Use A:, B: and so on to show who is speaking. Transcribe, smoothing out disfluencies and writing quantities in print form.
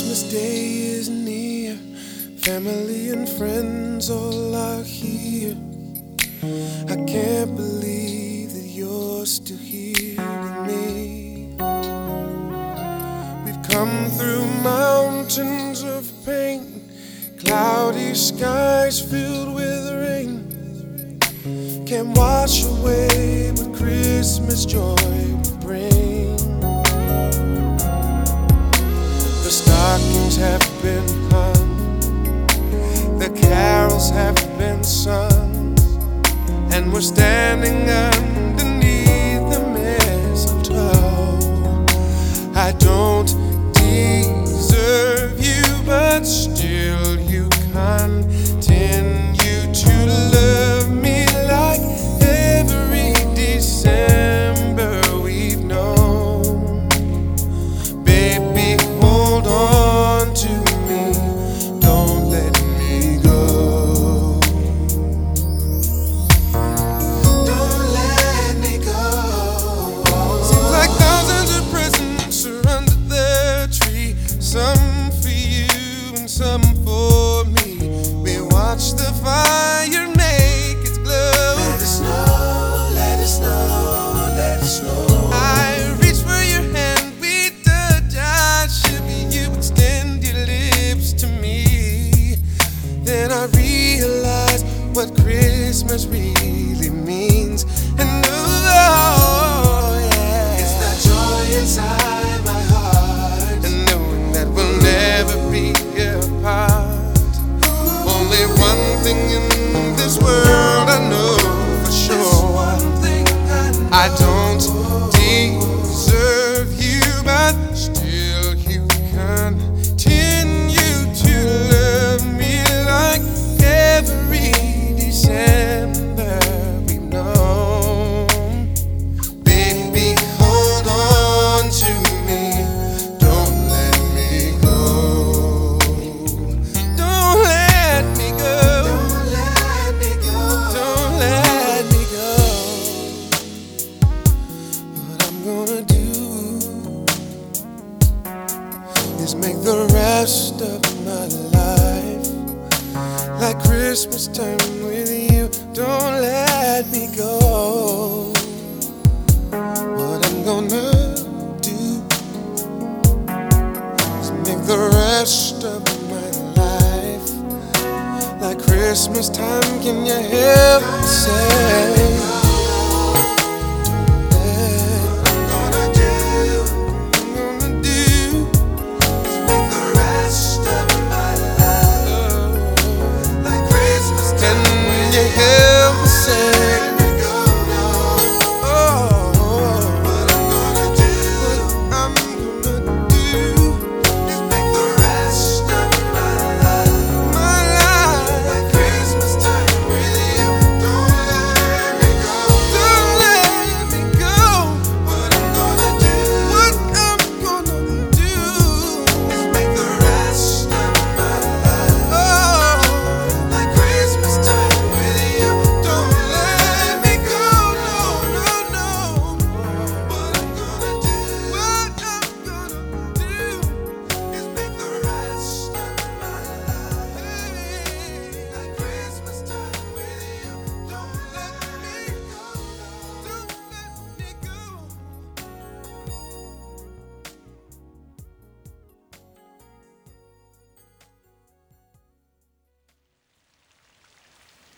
A: Christmas Day is near, family and friends all are here. I can't believe that you're still here with me. We've come through mountains of pain, cloudy skies filled with rain. Can't wash away what Christmas joy will bring. The stockings have been hung, the carols have been sung, and we're standing underneath the mistletoe. I don't deserve you, but still you continue to love me like every December we've known. Baby, hold on to me, don't let me go. Don't let me go. Seems like thousands of presents are under the tree, some for you and some for me. We watch the fire make its glow. Let it snow, let it snow, let it snow. I reach for your hand, we touch, I shiver, you extend your lips to me. Then I realize what Christmas really means. And oh yeah, it's that joy inside my heart, and knowing that we'll never be apart. Only one thing in this world I know for sure, I don't deserve you, but still you continue to love me like every December we've known. Baby, hold on to me, don't let me go. Don't let me go. Don't let me go. Don't let me go. What I'm gonna do is make the rest of my life like Christmas time with you. Don't let me go. What I'm gonna do is make the rest of my life like Christmas time. Can you help me say? Help me say